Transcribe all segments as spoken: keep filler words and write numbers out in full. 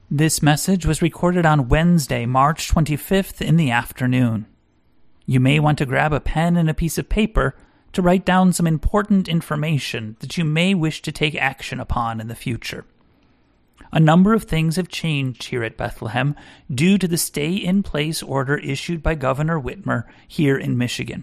This message was recorded on Wednesday, March twenty-fifth in the afternoon. You may want to grab a pen and a piece of paper to write down some important information that you may wish to take action upon in the future. A number of things have changed here at Bethlehem due to the stay-in-place order issued by Governor Whitmer here in Michigan.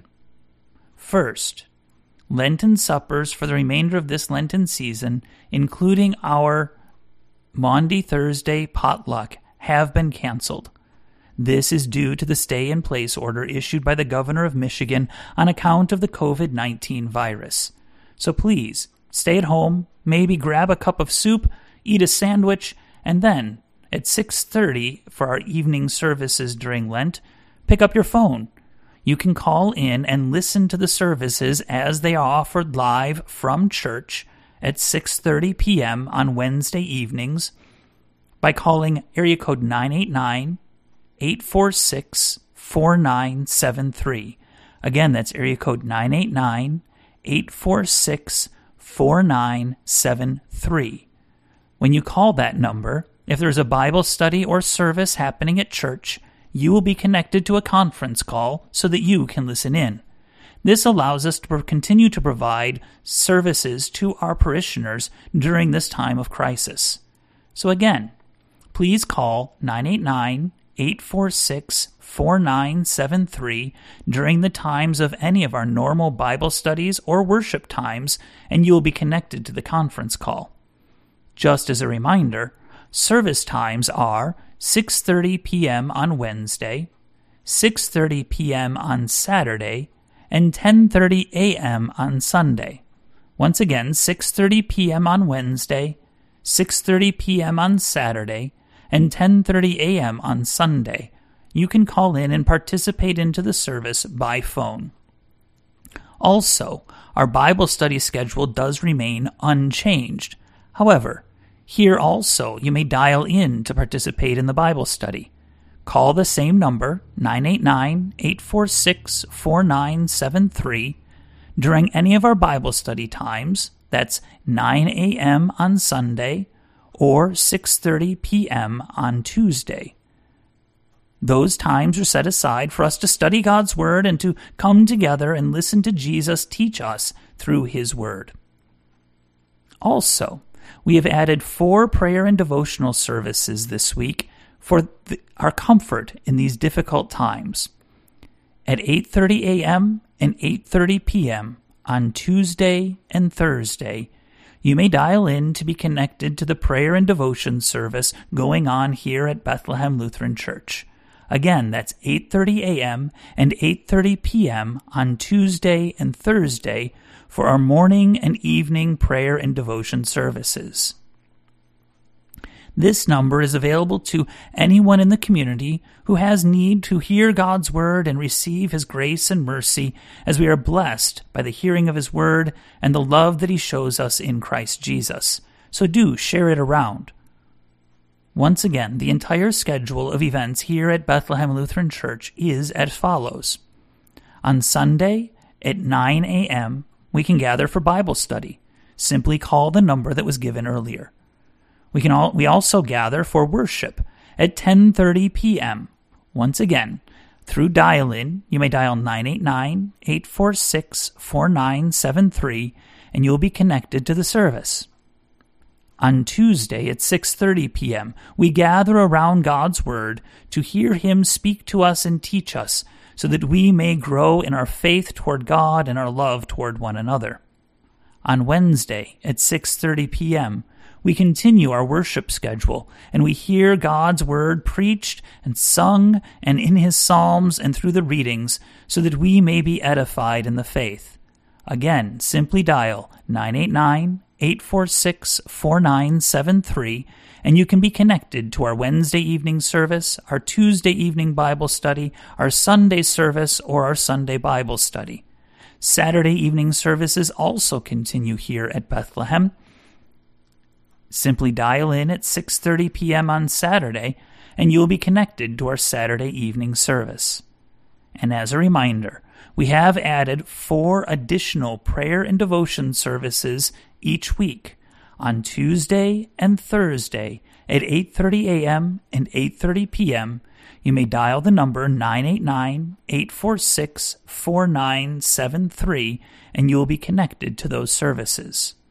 First, Lenten suppers for the remainder of this Lenten season, including our Maundy Thursday potluck, have been canceled. This is due to the stay-in-place order issued by the Governor of Michigan on account of the covid nineteen virus. So please, stay at home, maybe grab a cup of soup, eat a sandwich, and then, at six thirty for our evening services during Lent, pick up your phone. You can call in and listen to the services as they are offered live from church at six thirty p.m. on Wednesday evenings by calling area code nine eight nine, eight four six, four nine seven three. Again, that's area code nine eight nine, eight four six, four nine seven three. When you call that number, if there's a Bible study or service happening at church, you will be connected to a conference call so that you can listen in. This allows us to continue to provide services to our parishioners during this time of crisis. So again, please call nine eight nine, eight four six, four nine seven three during the times of any of our normal Bible studies or worship times, and you will be connected to the conference call. Just as a reminder, service times are six thirty p.m. on Wednesday, six thirty p.m. on Saturday, and ten thirty a.m. on Sunday. Once again, six thirty p.m. on Wednesday, six thirty p.m. on Saturday, and ten thirty a.m. on Sunday. You can call in and participate into the service by phone. Also, our Bible study schedule does remain unchanged. However, here also you may dial in to participate in the Bible study. Call the same number, nine eight nine, eight four six, four nine seven three, during any of our Bible study times. That's nine a.m. on Sunday or six thirty p.m. on Tuesday. Those times are set aside for us to study God's Word and to come together and listen to Jesus teach us through His Word. Also, we have added four prayer and devotional services this week for the, our comfort in these difficult times. At eight thirty a.m. and eight thirty p.m. on Tuesday and Thursday, you may dial in to be connected to the prayer and devotion service going on here at Bethlehem Lutheran Church. Again, that's eight thirty a.m. and eight thirty p.m. on Tuesday and Thursday for our morning and evening prayer and devotion services. This number is available to anyone in the community who has need to hear God's Word and receive His grace and mercy, as we are blessed by the hearing of His Word and the love that He shows us in Christ Jesus. So do share it around. Once again, the entire schedule of events here at Bethlehem Lutheran Church is as follows. On Sunday at nine a.m., we can gather for Bible study. Simply call the number that was given earlier. We can all, we also gather for worship at ten thirty p.m. Once again, through dial-in, you may dial nine eight nine, eight four six, four nine seven three, and you'll be connected to the service. On Tuesday at six thirty p.m., we gather around God's Word to hear Him speak to us and teach us, so that we may grow in our faith toward God and our love toward one another. On Wednesday at six thirty p.m., we continue our worship schedule, and we hear God's Word preached and sung and in His psalms and through the readings, so that we may be edified in the faith. Again, simply dial nine eight nine, eight four six, four nine seven three, and you can be connected to our Wednesday evening service, our Tuesday evening Bible study, our Sunday service, or our Sunday Bible study. Saturday evening services also continue here at Bethlehem. Simply dial in at six thirty p.m. on Saturday, and you'll be connected to our Saturday evening service. And as a reminder, we have added four additional prayer and devotion services each week on Tuesday and Thursday At eight thirty a.m. and eight thirty p.m., you may dial the number nine eight nine, eight four six, four nine seven three and you will be connected to those services.